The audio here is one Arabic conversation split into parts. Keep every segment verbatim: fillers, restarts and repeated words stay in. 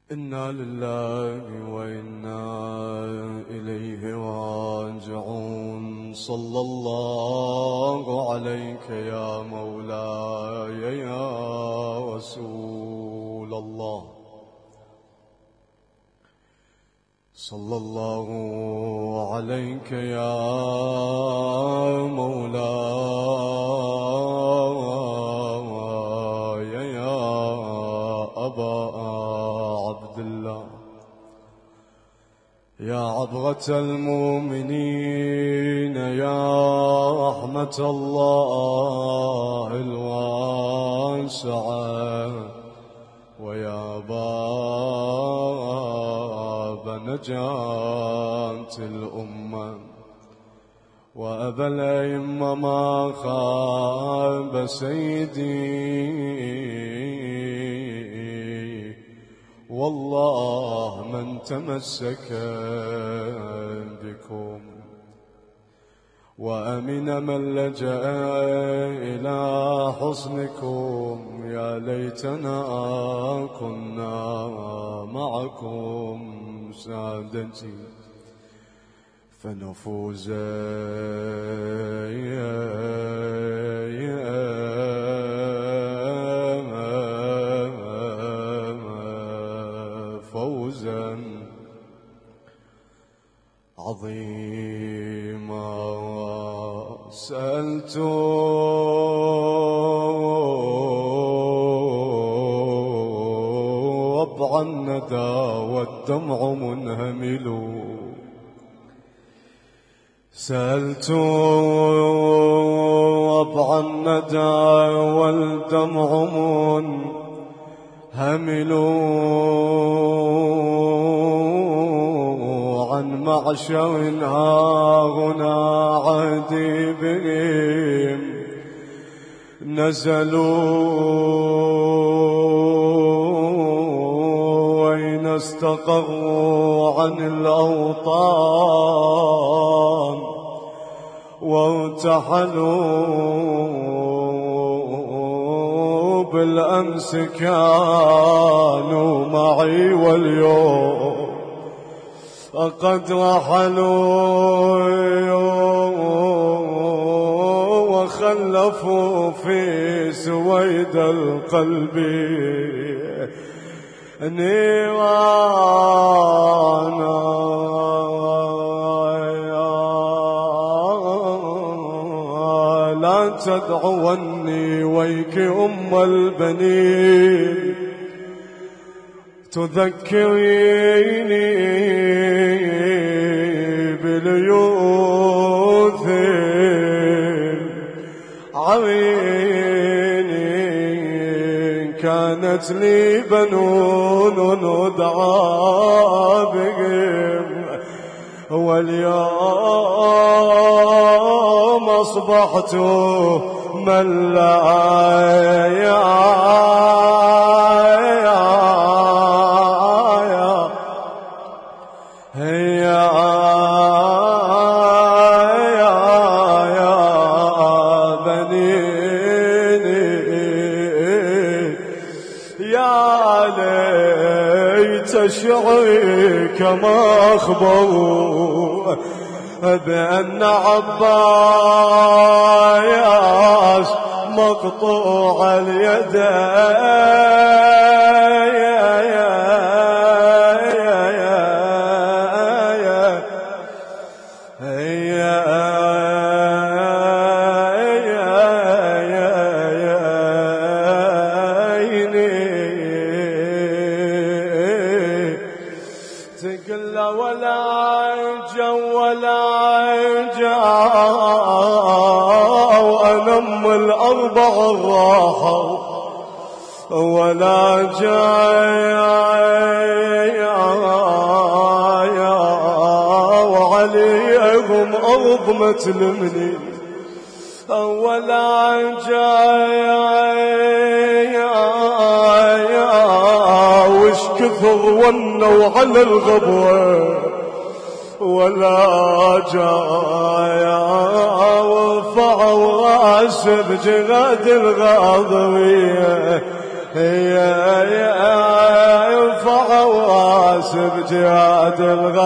إنا لله وإنا إليه راجعون. صلى الله عليك يا مولاي يا رسول الله. صلى الله عليك يا مولاي يا أبا عبد الله، يا عبرة المؤمنين، يا رحمة الله الواسعة، ويا باب نجاة الأمة، وأبا الأئمة ما خاب سيدي، والله من تمسك بكم، وأمن من لجأ إلى حصنكم. يا ليتنا كنا معكم سادتي فنفوز فوزا عظيما. سألت ربع الندى والدمع منهمل، سألت ربع الندى والدمع منهمل عن معشر ها هنا عهدي بهم نزلوا، وإن استقروا عن الأوطان وارتحلوا بالأمس كانوا معي، واليوم قد رحلوا وخلفوا في سويد القلب نيرانا. لا تدعوني ويك أم البنين، تذكريني باليوث عويني، كانت لي بنون ندعى بهم، واليوم أصبحت من لا شعري كما أخبروا بأن عباس مقطوع اليدين، الأربع الراحة ولا جاي وعليهم أرض متلمني، ولا جاي وش كثر ونوا على الغبوة، ولا جاي ورفعوا راس بجغاد الغاضرية، يرفع راس بجهاد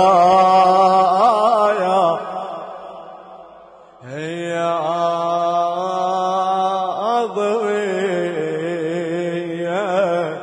الغاية هي ضوية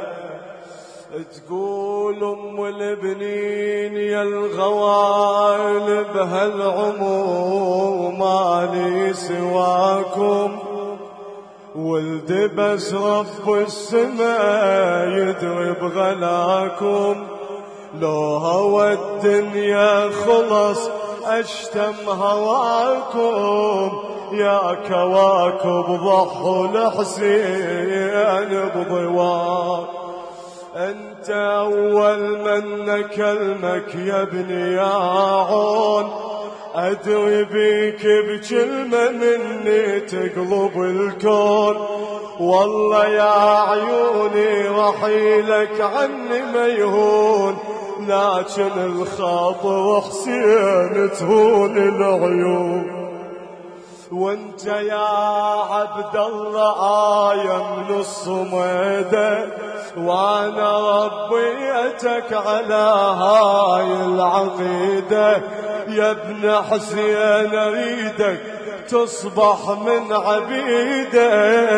تقول أم البنين يا الغوالب هالعمر مالي سواكم ولد بس رب السماء يدري بغلاكم لو هوى الدنيا خلص أشتم هواكم يا كواكب ضحوا الحسين بضواك أنت أول من نكلمك يا ابني يا عون أدري بيك بكلمة مني تقلب الكون والله يا عيوني رحيلك عني ما يهون لكن الخاطر حسين تهون العيون وانت يا عبد الله آية من الصميدة وانا ربيتك على هاي العقيدة يا ابن حسين اريدك تصبح من عبيده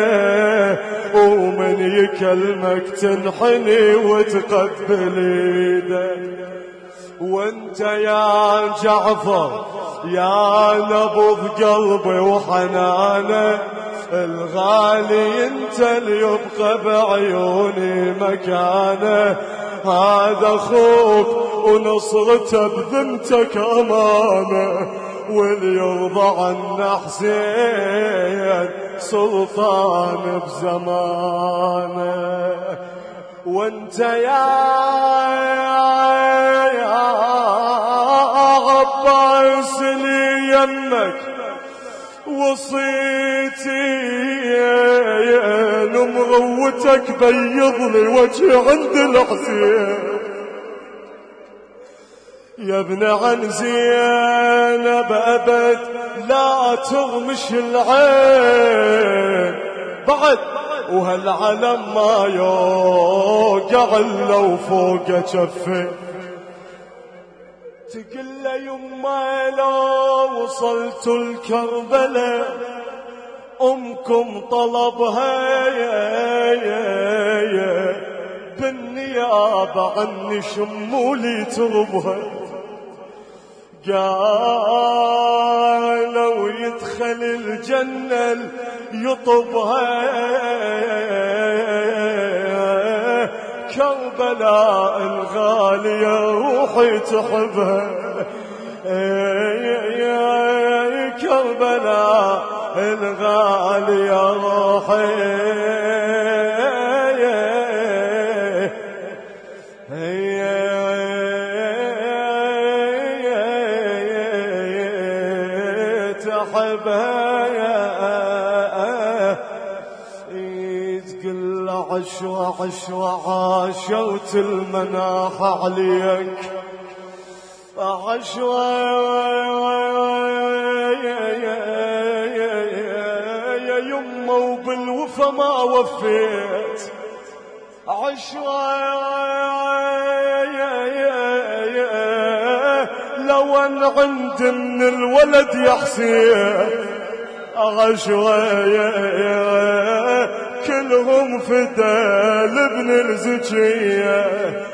ومن يكلمك تنحني وتقبل ايده وانت يا جعفر يا نبض قلبي وحنانه الغالي انت اللي يبقى بعيوني مكانه هذا اخوك ونصرته بذمتك امانه واللي يرضى عنا حسين سلطان بزمانه وانت يا عباس لي يمك وصيتي مغوتك بيض لي وجهي عند الحسين يا ابن عن زينب أبد لا تغمش العين بعد وهالعلم ما يوقع إلا وفوق جفه تقل يما لو وصلت الكربلة أمكم طلبها يا يا يا بالنيابة عني شمولي تربها قالوا يدخل الجنة يطبها كربلاء الغالية روحي تحبها يا كربلاء الغالية روحي عشوة عشوة عاشوت المناح عليك عشوة يا يمه وبالوفا ما وفيت عشوة لو ان عند من الولد يا حسين عشوة كلهم فدا لابن الزكية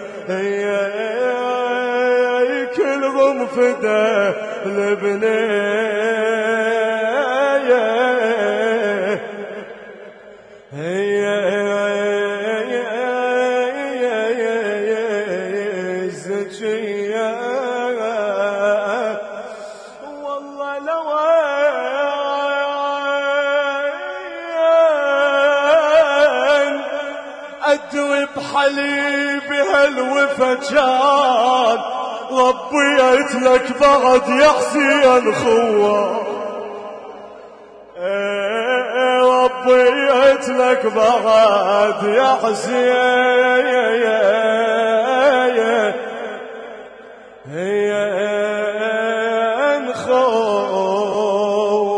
كلهم فدا لابن الزكية والله لو أدري بحليبي هالوفا كان ربيت لك بعد يا حسين خوة ربيت لك بعد يا حسين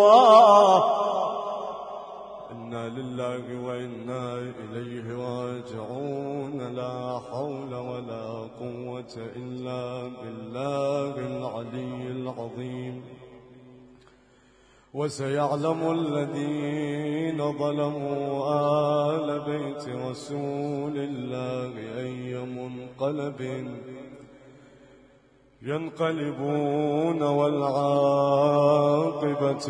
خوة إنا لله وإنا إليه راجعون قوة إلا بالله العلي العظيم. وسيعلم الذين ظلموا آل بيت رسول الله أي منقلب ينقلبون والعاقبة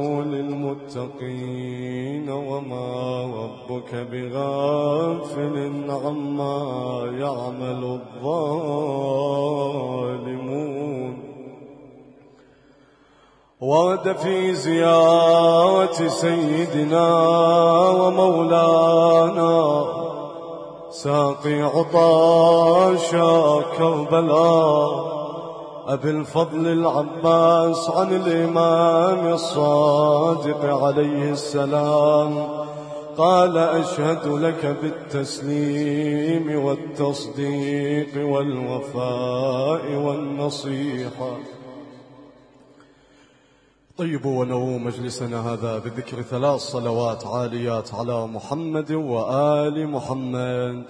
للمتقين وما ربك بغافل عما يعمل الظالمون. ورد في زيارة سيدنا ومولانا ساقي عطاشا كربلاء أبي الفضل العباس عن الإمام الصادق عليه السلام قال: أشهد لك بالتسليم والتصديق والوفاء والنصيحة. طيبوا ونووا مجلسنا هذا بذكر ثلاث صلوات عاليات على محمد وآل محمد.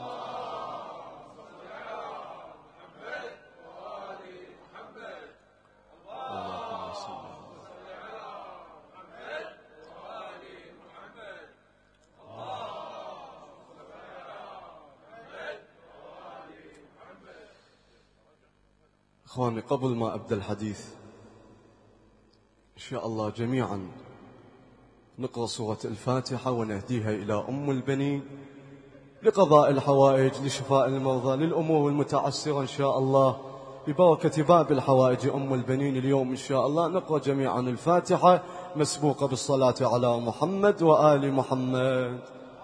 إخواني، قبل ما أبدأ الحديث إن شاء الله جميعا نقرأ سورة الفاتحة ونهديها إلى أم البنين لقضاء الحوائج، لشفاء المرضى، للأمور المتعسرة إن شاء الله، ببركة باب الحوائج أم البنين. اليوم إن شاء الله نقرأ جميعا الفاتحة مسبوقة بالصلاة على محمد وآل محمد.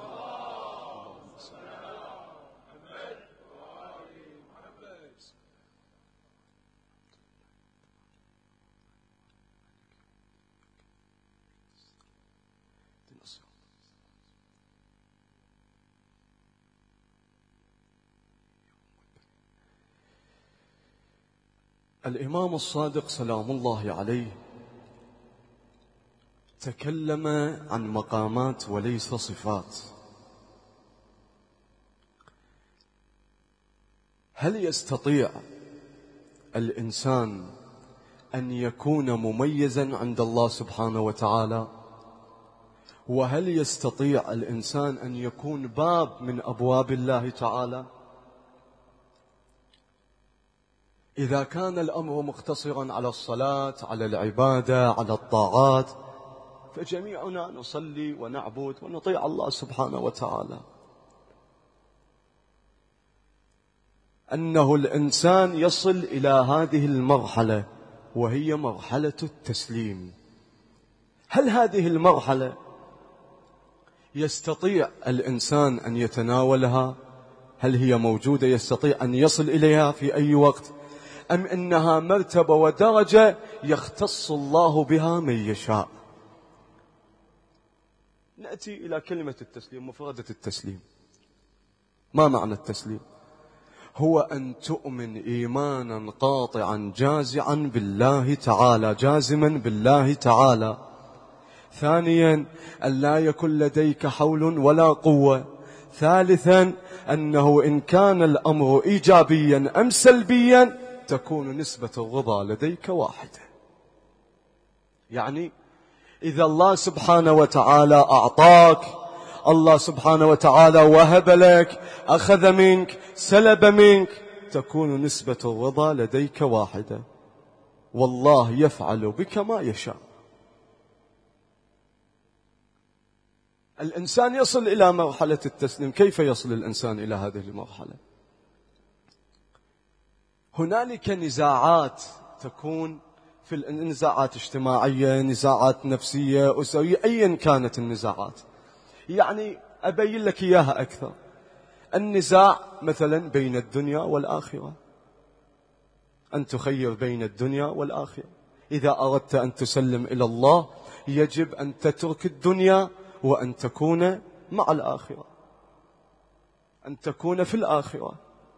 الإمام الصادق سلام الله عليه تكلم عن مقامات وليس صفات. هل يستطيع الإنسان أن يكون مميزا عند الله سبحانه وتعالى؟ وهل يستطيع الإنسان أن يكون باب من أبواب الله تعالى؟ إذا كان الأمر مقتصرا على الصلاة، على العبادة، على الطاعات، فجميعنا نصلي ونعبد ونطيع الله سبحانه وتعالى. أنه الإنسان يصل إلى هذه المرحلة وهي مرحلة التسليم. هل هذه المرحلة يستطيع الإنسان أن يتناولها؟ هل هي موجودة يستطيع أن يصل إليها في أي وقت؟ أم إنها مرتبة ودرجة يختص الله بها من يشاء؟ نأتي إلى كلمة التسليم، مفردة التسليم. ما معنى التسليم؟ هو أن تؤمن إيمانا قاطعا جازعا بالله تعالى، جازما بالله تعالى. ثانيا، أن لا يكن لديك حول ولا قوة. ثالثا، أنه إن كان الأمر إيجابيا أم سلبيا تكون نسبة الرضا لديك واحدة. يعني إذا الله سبحانه وتعالى أعطاك، الله سبحانه وتعالى وهب لك، أخذ منك، سلب منك، تكون نسبة الرضا لديك واحدة، والله يفعل بك ما يشاء. الإنسان يصل إلى مرحلة التسليم. كيف يصل الإنسان إلى هذه المرحلة؟ هنالك نزاعات تكون في النزاعات اجتماعية، نزاعات نفسية، أسرية، أيا كانت النزاعات. يعني أبين لك إياها أكثر. النزاع مثلا بين الدنيا والآخرة، أن تخير بين الدنيا والآخرة. إذا أردت أن تسلم إلى الله يجب أن تترك الدنيا وأن تكون مع الآخرة، أن تكون في الآخرة.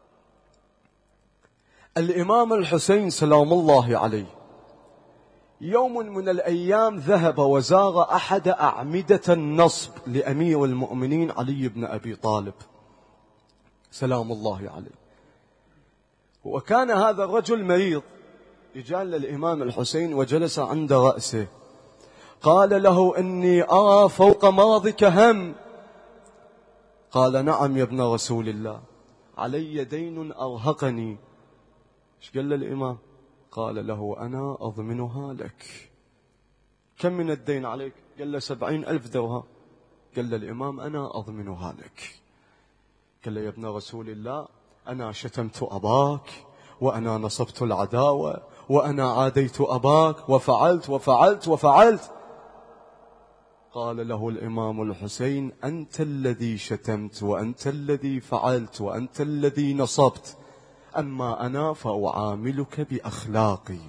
الإمام الحسين سلام الله عليه يوم من الأيام ذهب وزار أحد أعمدة النصب لأمير المؤمنين علي بن أبي طالب سلام الله عليه، وكان هذا الرجل مريض، جاء للإمام الحسين وجلس عند رأسه، قال له: إني أرى فوق مرضك هم. قال: نعم يا ابن رسول الله، علي دين أرهقني. ايش قال الإمام؟ قال له: أنا أضمنها لك. كم من الدين عليك؟ قال له: سبعين ألف درهم. قال الإمام: أنا أضمنها لك. قال له: يا ابن رسول الله، أنا شتمت أباك، وأنا نصبت العداوة، وأنا عاديت أباك، وفعلت وفعلت وفعلت. قال له الإمام الحسين: أنت الذي شتمت، وأنت الذي فعلت، وأنت الذي نصبت، أما أنا فأعاملك بأخلاقي.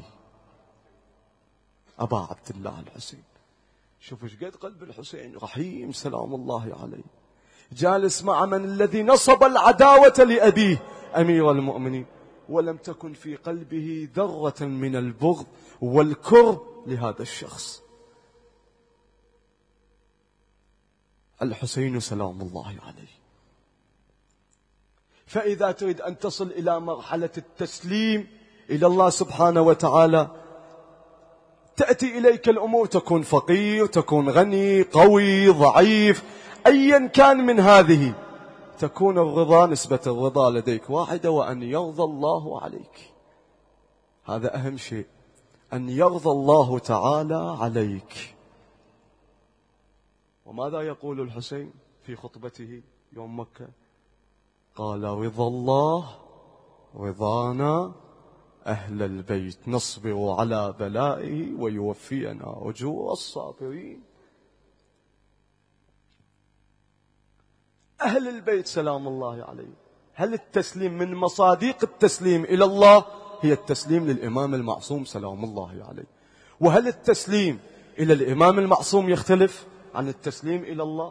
أبا عبد الله الحسين، شوف ايش قد قلب الحسين رحيم سلام الله عليه، جالس مع من الذي نصب العداوة لأبيه أمير المؤمنين، ولم تكن في قلبه ذرة من البغض والكره لهذا الشخص. الحسين سلام الله عليه. فإذا تريد أن تصل إلى مرحلة التسليم إلى الله سبحانه وتعالى، تأتي إليك الأمور، تكون فقير، تكون غني، قوي، ضعيف، أيا كان من هذه، تكون الرضا، نسبة الرضا لديك واحدة، وأن يرضى الله عليك. هذا أهم شيء، أن يرضى الله تعالى عليك. وماذا يقول الحسين في خطبته يوم مكة؟ قال: رضا الله رضانا أهل البيت، نصبر على بلائه ويوفينا أجور الصابرين. أهل البيت سلام الله عليه. هل التسليم من مصادق التسليم إلى الله هي التسليم للإمام المعصوم سلام الله عليه؟ وهل التسليم إلى الإمام المعصوم يختلف عن التسليم إلى الله؟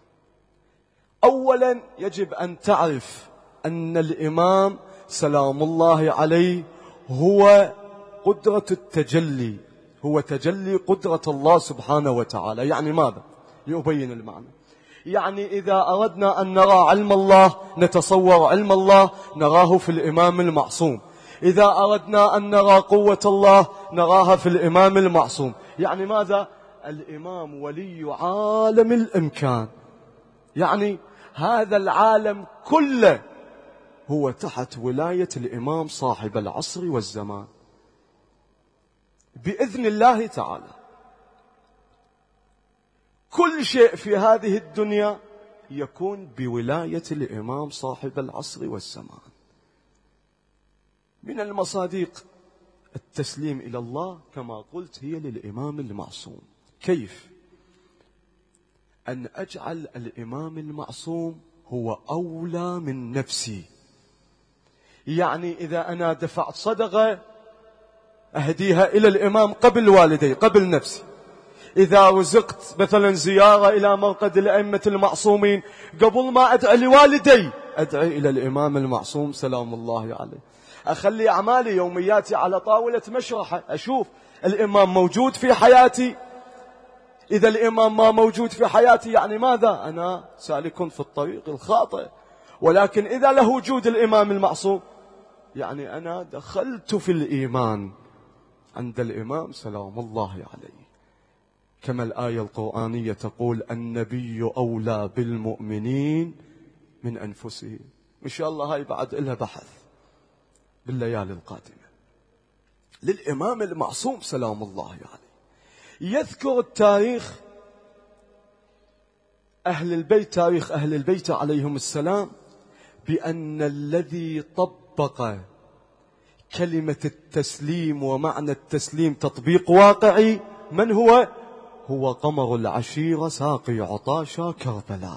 أولا يجب أن تعرف أن الإمام سلام الله عليه هو قدرة التجلي، هو تجلي قدرة الله سبحانه وتعالى. يعني ماذا؟ لأبين المعنى. يعني إذا أردنا أن نرى علم الله، نتصور علم الله، نراه في الإمام المعصوم. إذا أردنا أن نرى قوة الله، نراها في الإمام المعصوم. يعني ماذا؟ الإمام ولي عالم الإمكان، يعني هذا العالم كله هو تحت ولاية الإمام صاحب العصر والزمان بإذن الله تعالى. كل شيء في هذه الدنيا يكون بولاية الإمام صاحب العصر والزمان. من المصادق التسليم إلى الله كما قلت هي للإمام المعصوم. كيف؟ أن أجعل الإمام المعصوم هو أولى من نفسي. يعني إذا أنا دفعت صدقة أهديها إلى الإمام قبل والدي، قبل نفسي. إذا رزقت مثلا زيارة إلى مرقد الأئمة المعصومين، قبل ما أدعي لوالدي أدعي إلى الإمام المعصوم سلام الله عليه. أخلي أعمالي يومياتي على طاولة مشرحة، أشوف الإمام موجود في حياتي. إذا الإمام ما موجود في حياتي يعني ماذا؟ أنا سالك في الطريق الخاطئ. ولكن إذا له وجود الإمام المعصوم يعني أنا دخلت في الإيمان عند الإمام سلام الله عليه. كما الآية القرآنية تقول: النبي أولى بالمؤمنين من أنفسهم. إن شاء الله هاي بعد إلها بحث بالليالي القادمة. للإمام المعصوم سلام الله عليه. يذكر التاريخ أهل البيت، تاريخ أهل البيت عليهم السلام، بأن الذي طبق كلمة التسليم ومعنى التسليم تطبيق واقعي من هو؟ هو قمر العشيرة ساقي عطاشا كربلاء.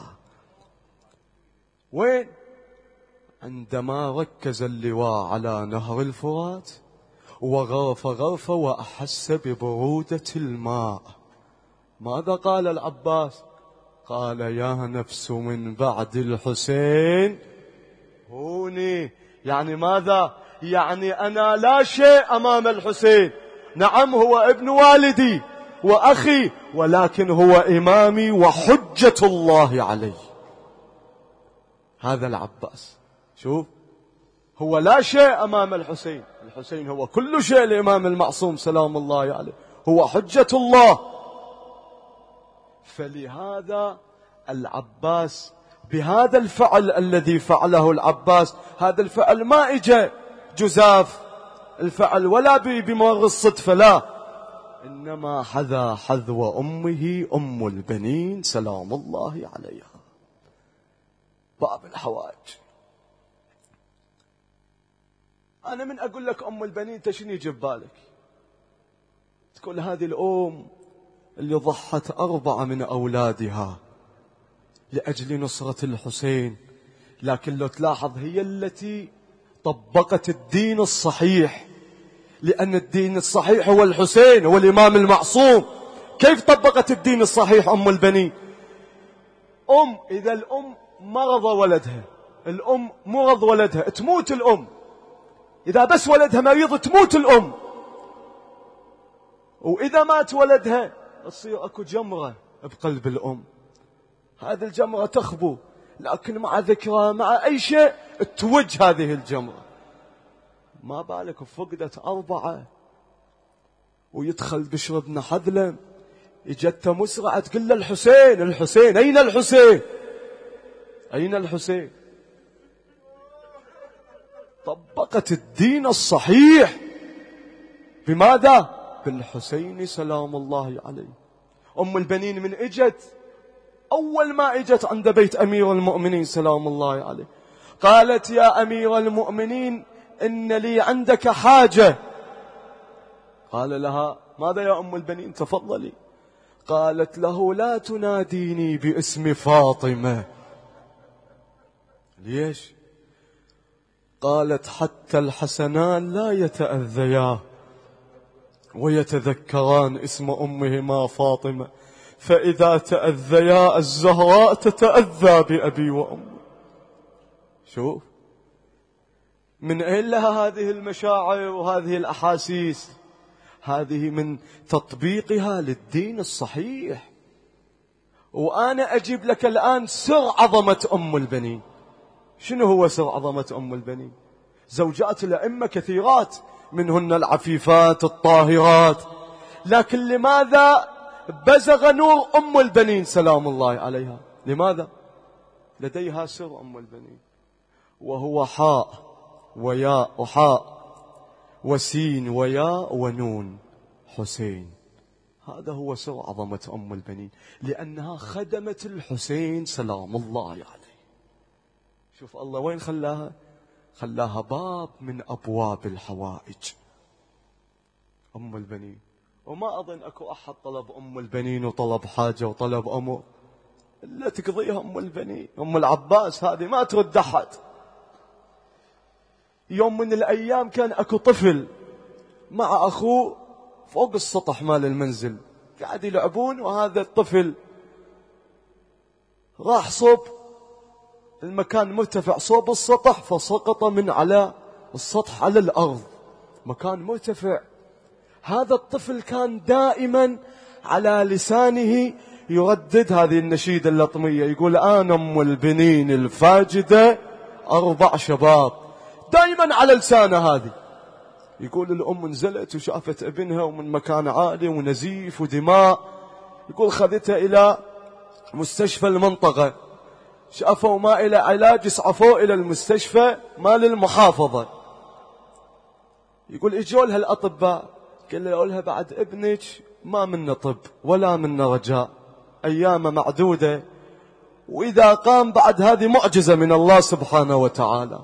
وين؟ عندما ركز اللواء على نهر الفرات وغرف غرفة وأحس ببرودة الماء، ماذا قال العباس؟ قال: يا نفس من بعد الحسين هوني. يعني ماذا؟ يعني أنا لا شيء أمام الحسين. نعم هو ابن والدي وأخي، ولكن هو إمامي وحجة الله علي. هذا العباس. شوف هو لا شيء أمام الحسين. الحسين هو كل شيء لإمام المعصوم سلام الله عليه، يعني هو حجة الله. فلهذا العباس بهذا الفعل الذي فعله العباس، هذا الفعل ما إجا جزاف الفعل ولا بمر الصدفة، لا، إنما حذا حذو أمه أم البنين سلام الله عليها. باب الحوائج. أنا من أقول لك أم البنين تشني يجي ببالك؟ تقول هذه الأم اللي ضحت أربعة من أولادها لأجل نصرة الحسين، لكن لو تلاحظ هي التي طبقت الدين الصحيح، لأن الدين الصحيح هو الحسين، هو الإمام المعصوم. كيف طبقت الدين الصحيح أم البنين؟ أم إذا الأم مرض ولدها، الأم مرض ولدها تموت الأم، إذا بس ولدها مريض تموت الأم، وإذا مات ولدها تصير أكو جمرة بقلب الأم، هذه الجمرة تخبو، لكن مع ذكرى مع أي شيء توج هذه الجمرة. ما بالك فقدت أربعة، ويدخل بشر بن حذلم، إجت مسرعة تقول له الحسين الحسين أين الحسين أين الحسين؟ طبقت الدين الصحيح بماذا؟ بالحسين سلام الله عليه. أم البنين من إجت أول ما إجت عند بيت أمير المؤمنين سلام الله عليه، قالت يا أمير المؤمنين إن لي عندك حاجة. قال لها ماذا يا أم البنين؟ تفضلي. قالت له لا تناديني باسم فاطمة. ليش؟ قالت حتى الحسنان لا يتأذيا ويتذكران اسم أمهما فاطمة، فإذا تأذيا الزهراء تتأذى بأبي وأمي. شوف من أين لها هذه المشاعر وهذه الأحاسيس؟ هذه من تطبيقها للدين الصحيح. وأنا أجيب لك الآن سر عظمة أم البنين. شنو هو سر عظمة أم البنين؟ زوجات الأئمة كثيرات، منهن العفيفات الطاهرات، لكن لماذا بزغ نور أم البنين سلام الله عليها؟ لماذا؟ لديها سر أم البنين، وهو حاء وياء وحاء وسين وياء ونون حسين. هذا هو سر عظمة أم البنين، لأنها خدمت الحسين سلام الله عليه. شوف الله وين خلاها؟ خلاها باب من أبواب الحوائج أم البنين. وما أظن أكو أحد طلب أم البنين وطلب حاجة وطلب أمر إلا تقضيها أم البنين. أم العباس هذه ما ترد أحد. يوم من الأيام كان أكو طفل مع أخوه فوق السطح مال المنزل قاعد يلعبون، وهذا الطفل راح صوب المكان مرتفع صوب السطح، فسقط من على السطح على الأرض، مكان مرتفع. هذا الطفل كان دائما على لسانه يردد هذه النشيدة اللطمية، يقول أنا أم البنين الفاجدة أربع شباب، دائما على لسانه هذه. يقول الأم نزلت وشافت ابنها ومن مكان عالي ونزيف ودماء، يقول خذتها إلى مستشفى المنطقة، شافوا ما إلى علاج اسعفوا إلى المستشفى مال المحافظة. يقول اجوا لها الأطباء، قال لها بعد ابنك ما منا طب ولا منا رجاء، أيام معدودة، وإذا قام بعد هذه معجزة من الله سبحانه وتعالى.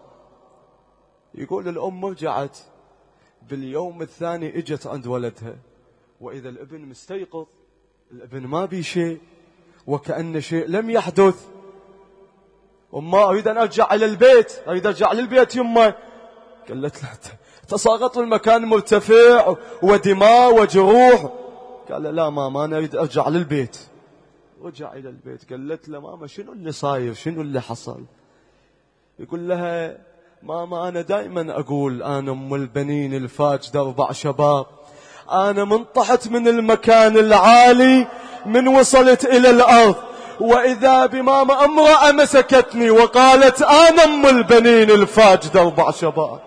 يقول الأم رجعت باليوم الثاني اجت عند ولدها، وإذا الابن مستيقظ، الابن ما بي شيء وكأن شيء لم يحدث. وما أريد أن أرجع إلى البيت، أريد أرجع للبيت يمه. قالت له تساقط المكان مرتفع ودماء وجروح. قال لا ماما أنا أريد أرجع للبيت. رجع إلى البيت. قالت له ماما شنو اللي صاير، شنو اللي حصل؟ يقول لها ماما أنا دائما أقول أنا أم البنين الفاجدة أربع شباب، أنا من طحت من المكان العالي من وصلت إلى الأرض وإذا بماما امرأة مسكتني وقالت أنا أم البنين الفاجدة أربع شباب.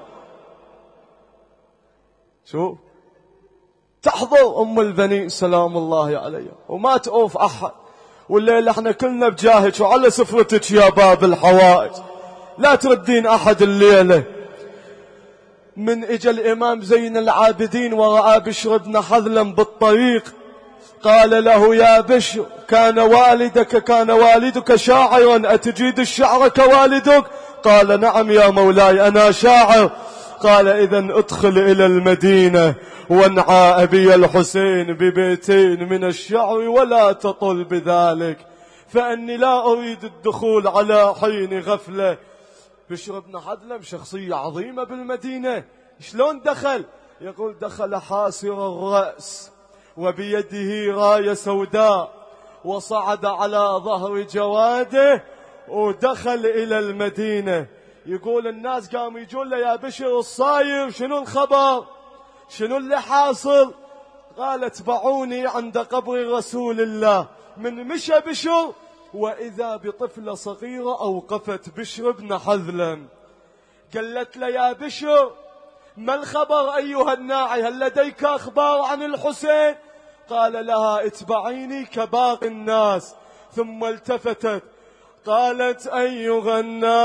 شوف تحضر أم البنين سلام الله عليها وما تؤوف أحد. والليلة احنا كلنا بجاهك وعلى سفرتك يا باب الحوائج، لا تردين أحد الليلة. من اجى الإمام زين العابدين ورأى بشر بن حذلم بالطريق، قال له يا بشر كان والدك كان والدك شاعرا، أتجيد الشعر كوالدك؟ قال نعم يا مولاي أنا شاعر. قال إذن ادخل إلى المدينة وانعى أبي الحسين ببيتين من الشعر ولا تطل بذلك، فأني لا أريد الدخول على حين غفلة. بشر بن حذلم شخصية عظيمة بالمدينة، شلون دخل؟ يقول دخل حاسر الرأس وبيده راية سوداء وصعد على ظهر جواده ودخل إلى المدينة. يقول الناس قاموا يجون له يا بشر الصاير، شنو الخبر؟ شنو اللي حاصل؟ قال اتبعوني عند قبر رسول الله. من مشى بشر وإذا بطفلة صغيرة أوقفت بشر بن حذلم، قالت له يا بشر ما الخبر أيها الناعي، هل لديك أخبار عن الحسين؟ قال لها اتبعيني كباقي الناس. ثم التفتت قالت أيها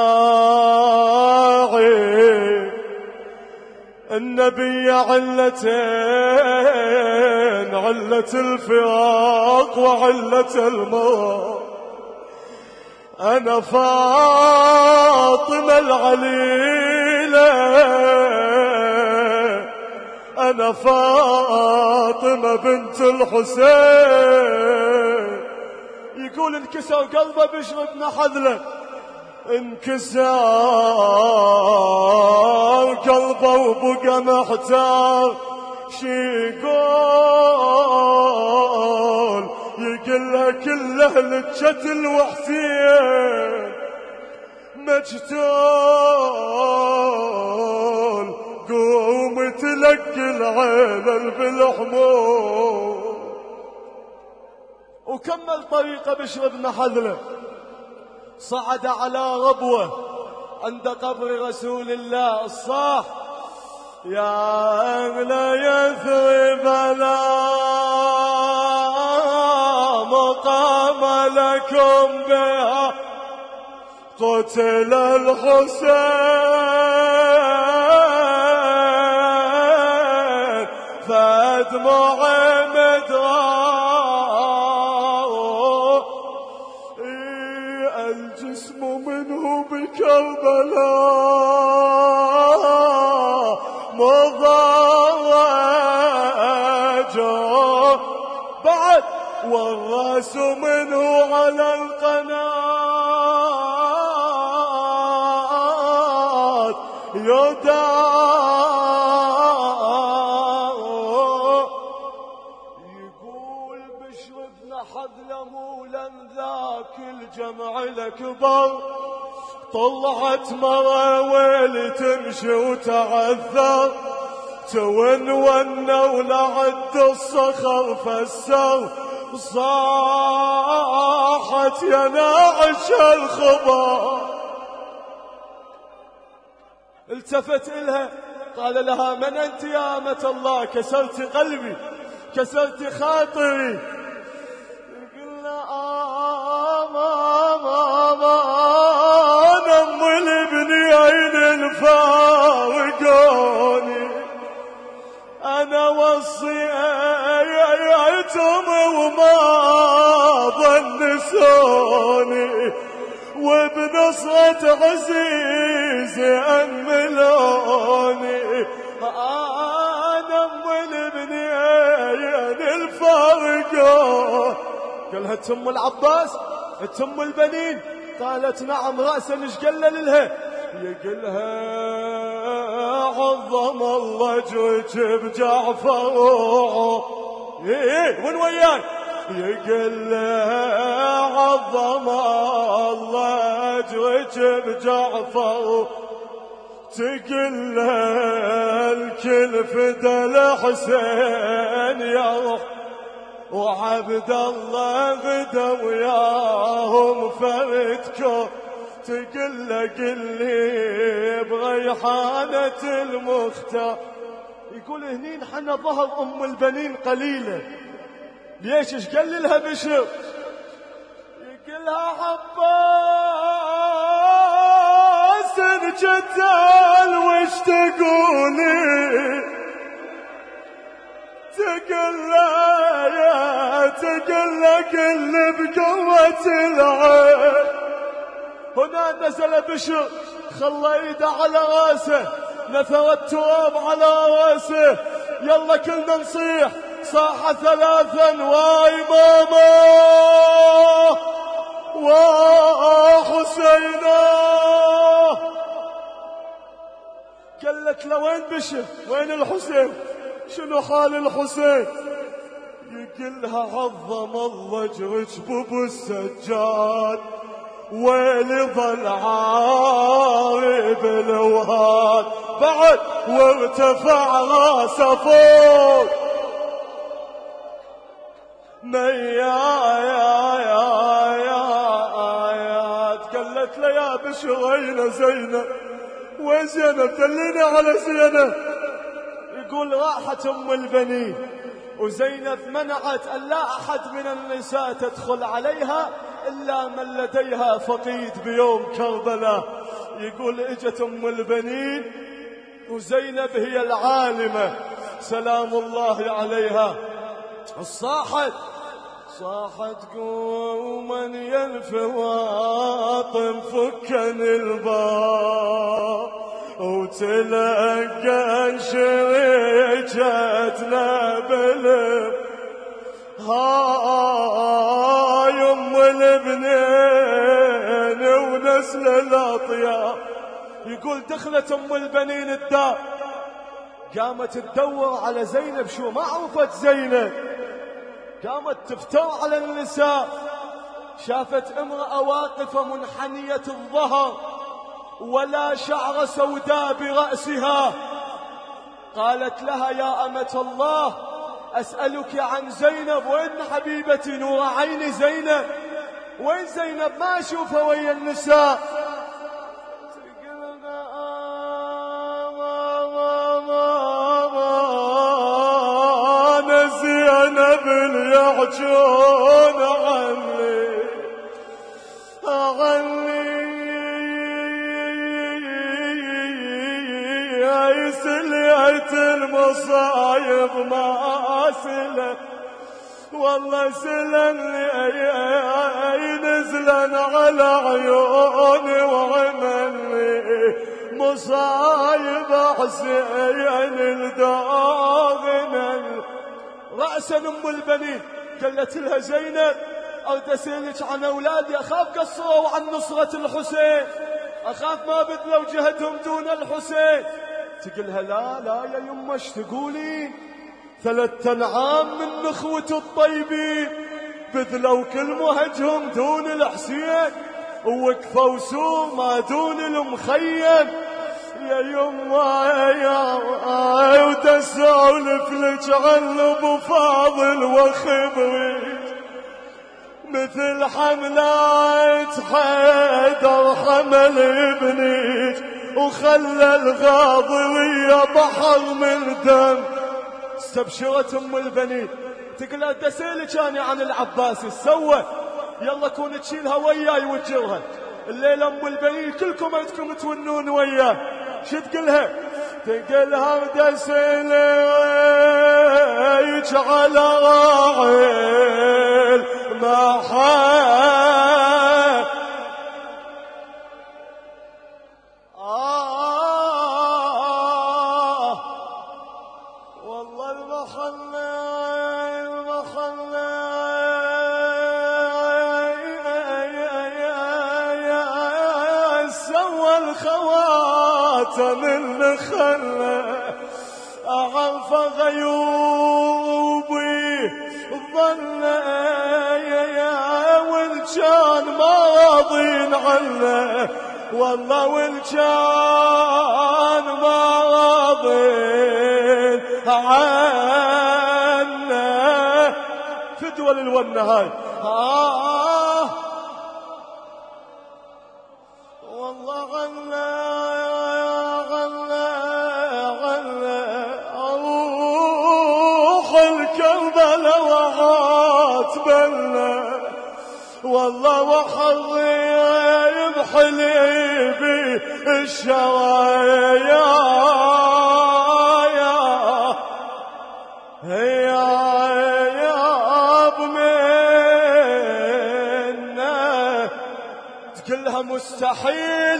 الناعي النبي علتين، علة الفراق وعلة الموت. أنا فاطمة العليلة، أنا فاطمة بنت الحسين. يقول انكسر قلبه بشر بن حذلم، انكسر قلبه وبقى محتار شي يقول. يقول له كل اهل الجتل وحسين مجتول، قوم تلقي العيلة بالحمول. وكمل طريقه بشر بن حذلم، صعد على ربوة عند قبر رسول الله الصاح يا أهل يثرب لا مقام لكم بها، قتل الحسين فادمع مدرار، الجسم منه بكربلاء مضاجع بعد، والراس منه على القناة يدار. يقول بشر بن حذلم ولن ذاك الجمع الأكبر، طلعت مرة ويلي تمشي وتعذر، تونون ولعد الصخر فسر، صاحت يا ناعش الخبر. التفت إلها قال لها من أنت يا أمة الله؟ كسرت قلبي كسرت خاطري. قلنا أنا أم الابنين الفارقوني، أنا وصيتهم وما ظنسوني، وبنصرة عزيزي أملوني، أنا أم الابنين الفارقون. قالها تم العباس تم البنين؟ قالت نعم. رأسا ايش قال لها؟ يقلها عظم الله جوج بجعفر. ايه وين وياك؟ يقل عظم الله جوج بجعفر، تقل الكل فدى الحسين يا روح. وعبد الله غدا وياهم فردكم تقل قلي بريحانة المختار. يقول هنين حنا ظهر أم البنين قليلة. ليش؟ ايش قال لها بشر؟ يقول لها عباس انجتال وش تقولي؟ تقل يا تقل قل بقوة العين. هنا نزل بشر خلى ايده على راسه، نثر التراب على راسه. يلا كلنا نصيح صاح ثلاثا واي ماما وحسينا. قالت له وين بشر؟ وين الحسين؟ شنو حال الحسين؟ يقلها عظم الله جرج بابو السجاد ويلي ظل عارب الوهاد بعد وارتفع راسه فوق. ميا يا يا يا يا قالت له يا بشر أين زينب؟ وين زينب؟ دليني على زينب. يقول راحت أم البنين وزينب منعت أن لا أحد من النساء تدخل عليها إلا من لديها فقيد بيوم كربلاء. يقول اجت أم البنين وزينب هي العالمة سلام الله عليها. صاحت صاحت قوما يا الفواطم فكن الباب وتلقى شريجتنا بلب. هاي ام البنين ونسل الاطياب. يقول دخلت ام البنين الدار قامت تدور على زينب. شو ما عرفت زينب، قامت تفتر على النساء. شافت امرأة واقفة منحنية الظهر ولا شعر سوداء برأسها. قالت لها يا أمة الله أسألك عن زينب. وين حبيبتي نور عيني زينب؟ وين زينب؟ ما أشوفها ويا النساء. أنا زينب اليعجون عني عني يا سليت المصايب ما سلت والله سلني نزلا على عيوني وعملني مصايب حسين الداغن. رأسا أم البنين قالت لها زينب أريد أسألك عن أولادي، أخاف قصروا عن نصرة الحسين، أخاف ما بذلوا جهدهم دون الحسين. تقولها لا لا يا يمه ايش تقولين؟ ثلاث أنعام من نخوة الطيبين بذلوا كل مهجهم دون الحسين ووقفوا سور ما دون المخيم. يا يما يا وتسولف لك عن ابو فاضل وخبرك مثل حملات حيدر حمل ابنك وخلى الغاضرية بحر من دم. استبشرت ام البنين تقول دسيلك انا عن العباس سوى يلا كون تشيلها وياي وتجرها الليلة ام البنين كلكم انتكم تونون وياه. شو تقولها؟ تقولها دسيلك على راعيل ما حال آه والله المحل المحل سوى الخواتم اللي خلى أعرف غيوبي ظل والجان ماضين عنه والله والجان ماضين عنه. في دول الونة هاي. آه والله غنى غنى غنى أروح الكربلة وعاتبلى والله وحظي يمحلي بي الشرايا هي يا بمنا كلها مستحيل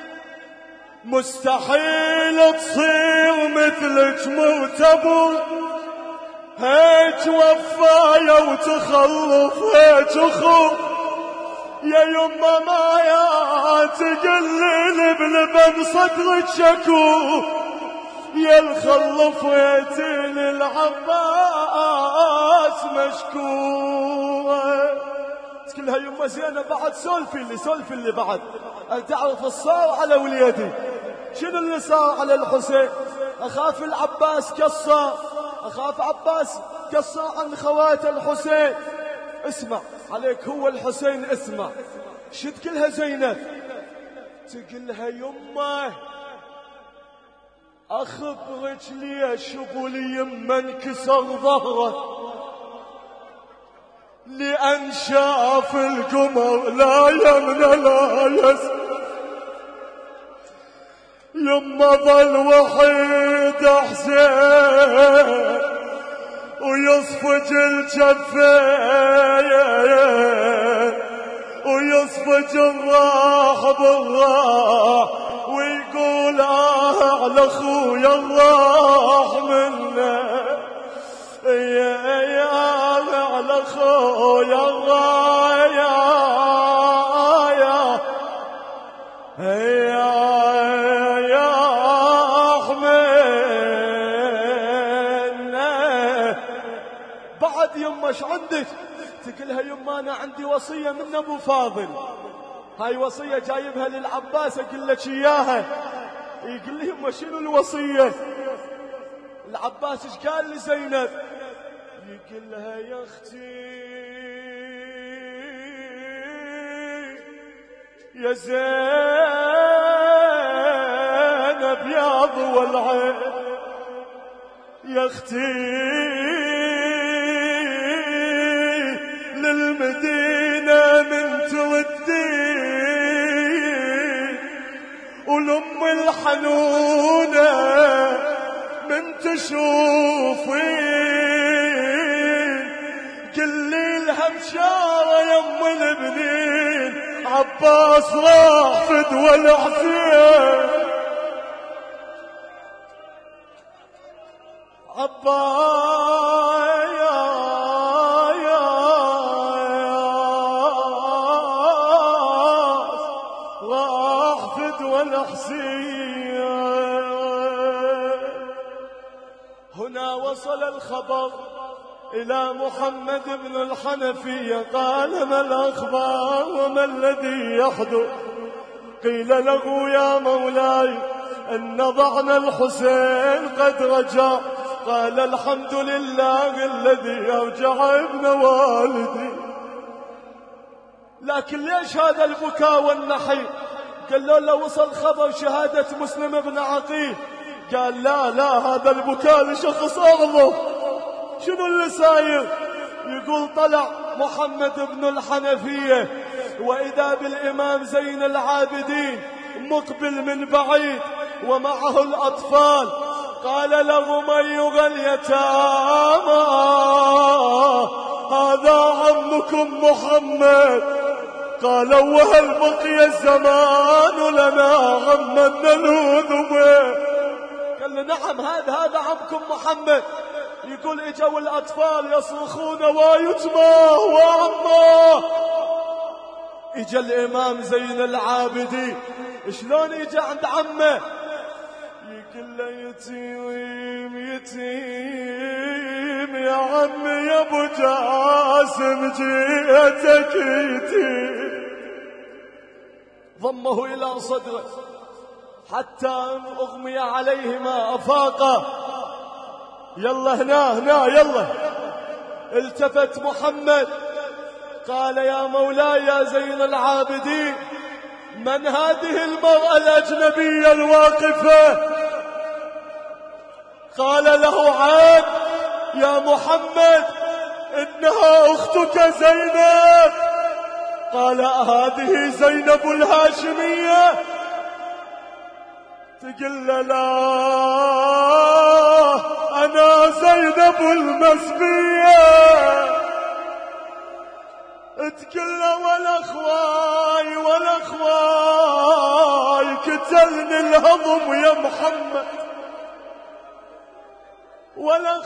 مستحيل تصير مثلك مرتبو هيك وفايا وتخلف هيك اخو يا يما ما يا تقلل بلبن صدرك شكو يا الخلف ويتين العباس مشكورة كلها يما زينة بعد سولفي اللي سولفي اللي بعد أن تعرف الصار على وليدي شنو اللي صار على الحسين أخاف العباس قصر أخاف عباس قصر عن خوات الحسين اسمع عليك هو الحسين اسمع شد كلها زينب تقلها يمه أخبرك ليش أبولي يما انكسر ظهره لأن شاف القمر لا يمنى لا يسمع يما ظل وحيد حسين ويصفج الجفين ويصفج الراح بالراح ويقول آه على أخويا الراح منه يا يا على أخويا الراح يا يا يا أحمد بعد يما ايش عندك تقلها يما أنا عندي وصية من أبو فاضل هاي وصية جايبها للعباس أقول لك إياها يقول لي يما شنو الوصية العباس ايش قال لزينب يقول لها يا أختي يا زينب يا ضوى العين يا أختي للمدينة من تودي ولأم الحنونة من تشوفين قلي لها بشارة يم البنين عباس راح فدوى الحسين عباس راح فدوى الحسين هنا وصل الخبر إلى محمد بن الحنفية قال ما الأخبار وما الذي يحدث قيل له يا مولاي أن ضعنا الحسين قد رجع قال الحمد لله الذي أرجع ابن والدي لكن ليش هذا البكاء والنحي قالوا له وصل خبر شهادة مسلم بن عقيل قال لا لا هذا البكاء لشخص أغضب شنو اللي صاير يقول طلع محمد بن الحنفية وإذا بالإمام زين العابدين مقبل من بعيد ومعه الأطفال قال لهم أيها اليتامى هذا عمكم محمد قالوا وهل بقي الزمان لنا عما نلوذ به قال له نعم هذا هذا عمكم محمد يقول اجوا الأطفال يصرخون ويتماه وعماه اجا الإمام زين العابدين شلون اجا عند عمه يقول له يتيم يتيم يا عمي يا ابو جاسم جيتك يتيم ضمه إلى صدره حتى أغمي عليه ما أفاقه يلا هنا هنا يلا التفت محمد قال يا مولاي يا زين العابدين من هذه المرأة الأجنبية الواقفة؟ قال له عاد يا محمد إنها أختك زينب. قال هذه زينب الهاشمية؟ تقول لا أنا زينب المسبية. تقول ولا أخواي ولا أخواي كتلني الهضم يا محمد، ولا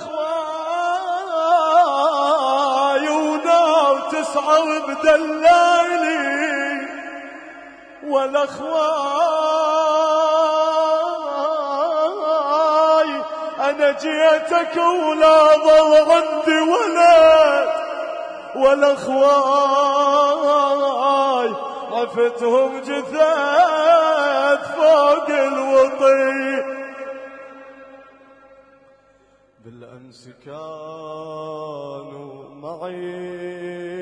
أخواي ونار تسعر بدلالي، ولا أخواي أنا جيتك ولا ضل عندي ولد، ولا أخواي عفتهم جثث فوق الوطي. بالأمس كانوا معي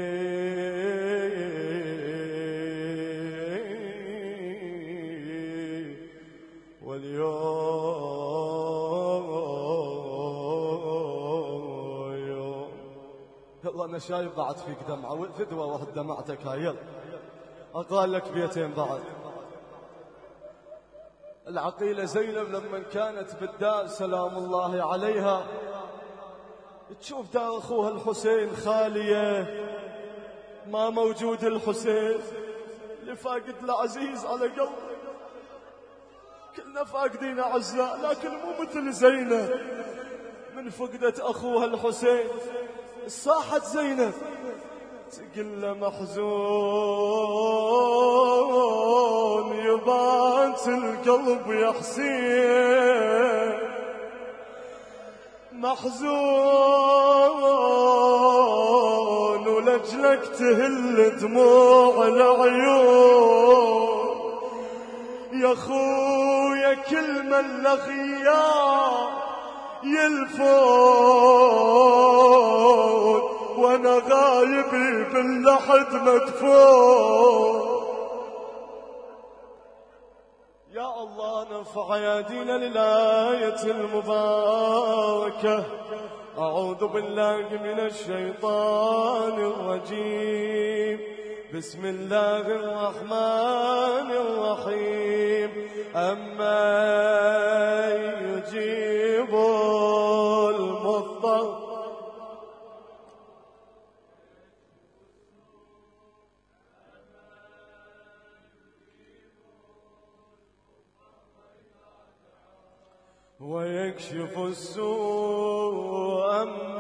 واليوم يلا أنا شايف ضاعت فيك دمعة فدوة واحد دمعتك هاي. يلا أقال لك بيتين بعد. العقيلة زينب لما كانت بالدار سلام الله عليها تشوف دار أخوها الحسين خالية، ما موجود الحسين اللي فاقد العزيز على قلبه. كلنا فاقدين أعزاء لكن مو مثل زينب من فقدت أخوها الحسين. صاحت زينب تقل محزون يبات القلب يا حسين، محزون ولجلك تهل دموع العيون. يا خويا كل من الأخيار يلفون وانا غايبي باللحد مدفون. يا الله نرفع ايادينا للآية المباركة. أعوذ بالله من الشيطان الرجيم. بسم الله الرحمن الرحيم. أما يجيب المضطر ويكشف السوء،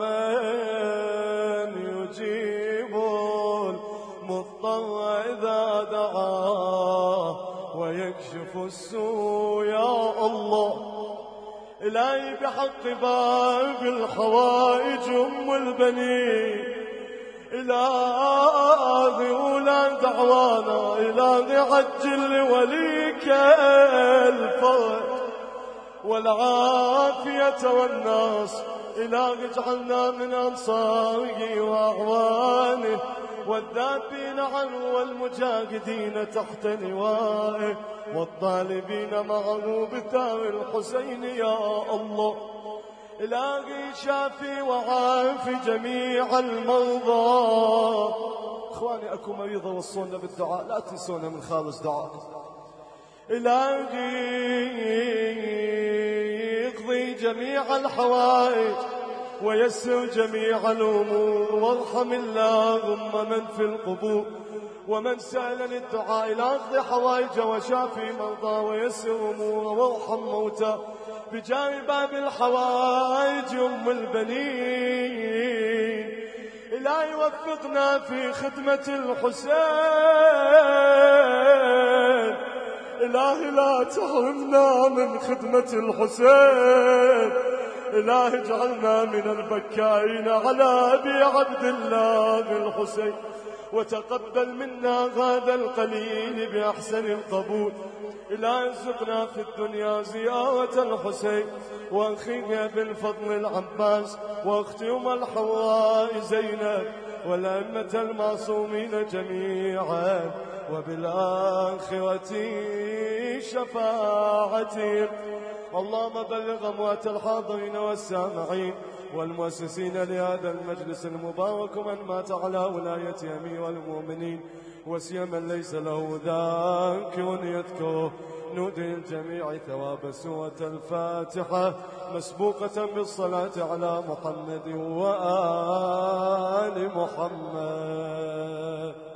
أمن يجيب المضطر إذا دعاه ويكشف السوء. يا الله إلهي بحق باب الحوائج أم البنين، إلهي ولا دعوانا، إلهي عجل لوليك الفرج والعافية والناس. إلهي اجعلنا من أنصاره وأعوانه والذابين عنه والمجاهدين تحت لوائه والطالبين معه بثار الحسين. يا الله إلهي شافي وعافي جميع المرضى. إخواني أكو مريضة وصونا بالدعاء، لا تنسونا من خالص دعاء. إلهي يقضي جميع الحوائج ويسر جميع الأمور، وارحم اللهم من في القبور ومن سألني الدعاء إلى أخذ حوائج وشافي مرضى ويسر أمور، وارحم موتى بجاه باب الحوائج أم البنين. إلهي وفقنا في خدمة الحسين. إلهي لا تحرمنا من خدمة الحسين. إلهي اجعلنا من البكائين على أبي عبد الله الحسين وتقبل منا هذا القليل بأحسن القبول. لا يرزقنا في الدنيا زيارة الحسين وأخيه بالفضل العباس وأختي أم الحواء زينب والأئمة المعصومين جميعا، وبالآخرة شفاعتهم. اللهم بلغ أموات الحاضرين والسامعين والمؤسسين لهذا المجلس المبارك من مات على ولاية أمير المؤمنين وسيما من ليس له ذاكر يذكره. نودي الجميع ثواب سورة الفاتحة مسبوقة بالصلاة على محمد وآل محمد.